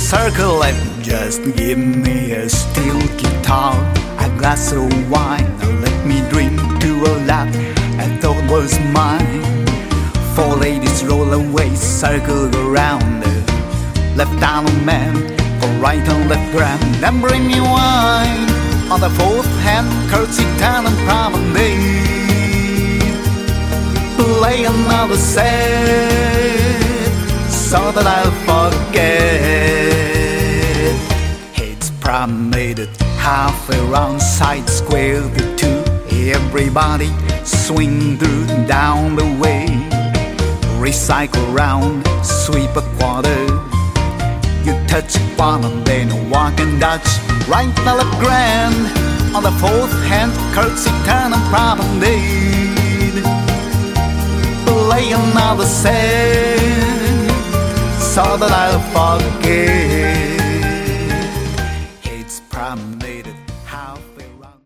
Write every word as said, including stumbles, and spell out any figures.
circle and just give me a steel guitar, a glass of wine, let me drink to a lap I thought was mine. Four ladies roll away, circle around, left arm man, for right and left gram, then bring me wine. On the fourth hand, curtsy, turn and promenade. Play another set, so that I'll forget. It's promenaded halfway round, side square the two. Everybody swing through down the way. Recycle round, sweep a quarter. You touch one and then walk and dodge, right and left grand. On the fourth hand, curtsy, turn and promenade. Play another set, so that I'll forget. It's promenaded half